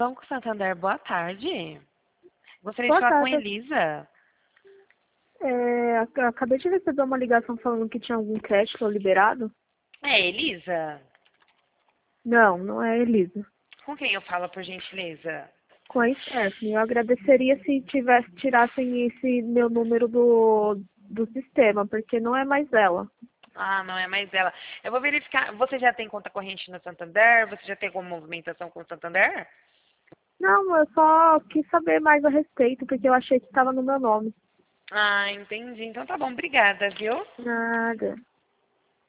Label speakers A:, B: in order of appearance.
A: Banco Santander, boa tarde. Gostaria de
B: Boa
A: falar com
B: tarde.
A: Elisa.
B: Acabei de receber uma ligação falando que tinha algum crédito liberado.
A: É, Elisa?
B: Não, não é Elisa.
A: Com quem eu falo, por gentileza?
B: Com a Stephanie. Eu agradeceria se tirassem esse meu número do sistema, porque não é mais ela.
A: Ah, não é mais ela. Eu vou verificar. Você já tem conta corrente no Santander? Você já tem alguma movimentação com o Santander?
B: Não, eu só quis saber mais a respeito, porque eu achei que estava no meu nome.
A: Ah, entendi. Então tá bom, obrigada, viu?
B: Nada.